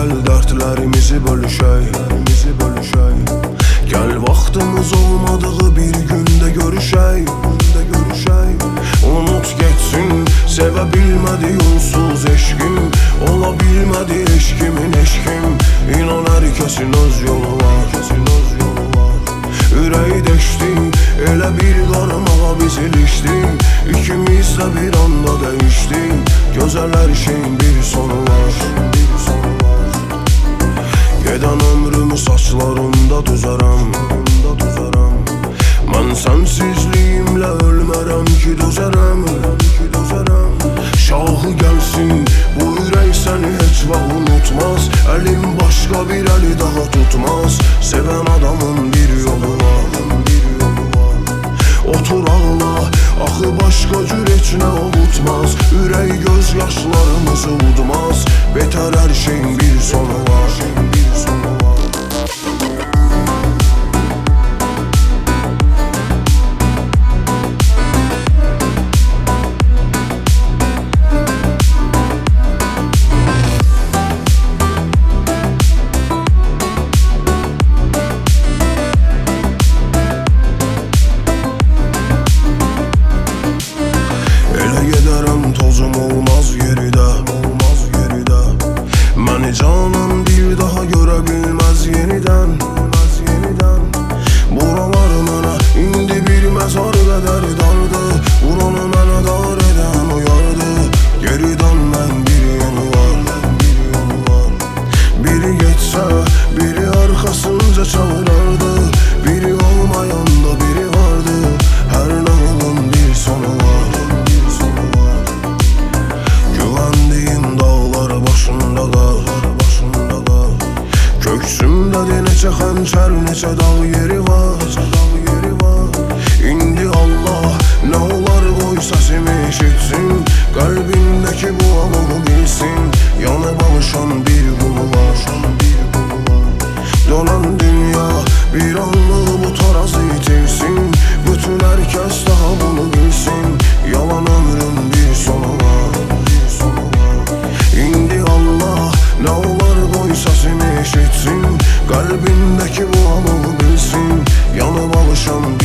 gel dertlerimizi bölüşey. Gel vaxtımız olmadığı bir günde görüşey. Unut geçsin sevə bilmədi yolsuz eşkim. Ola bilmədi eşkimin eşkim. İnan hər kəsin öz yolu var. Ürəyi deşdi, elə bir qarmağa biz ilişdik. İkimiz də bir anda dəyişdik. Gözəl hər şeyin bir sonu var. Gedən ömrümü saçlarımda düzərəm. Mən sənsizliyimlə ölmərəm ki düzərəm. Şahı gəlsin bu ürək səni heç vaxt unutmaz. Əlim başqa bir əli daha tutmaz. Sevən adamın bir yolu var. Otur ağla, axı başqa cür heç nə ovutmaz. Ürək göz yaşlarımızı udmaz. Betər hər şeyin bir sonu var. Tozum olmaz yeridə. Məni canım bir daha görə bilməz yenidən. Buralar mənə indi bir məzar qədər dardı. Buranı mənə dar edən uyardı. Geri dönmən bir yolu var. Biri geçsə biri arxasınca çağırardı. Biri olmayanda biri vardı. Hər nağılın bir sonu var. Köksümdə neçə xəncər, neçə dağ yeri var. İndi Allah nə olar qoy səsimi eşitsin. Qəlbindəki bu alığı bilsin. Yanıb alışan bir qulu var. Dönən dünya bir anlıq bu tarazı itirsin. Bütün hər kəs daha bunu bilsin. Yalan ömrün bir sonu var. İndi Allah nə olar qoy səsimi eşitsin. Qəlbindəki bu alığı bilsin. Yanıb alışan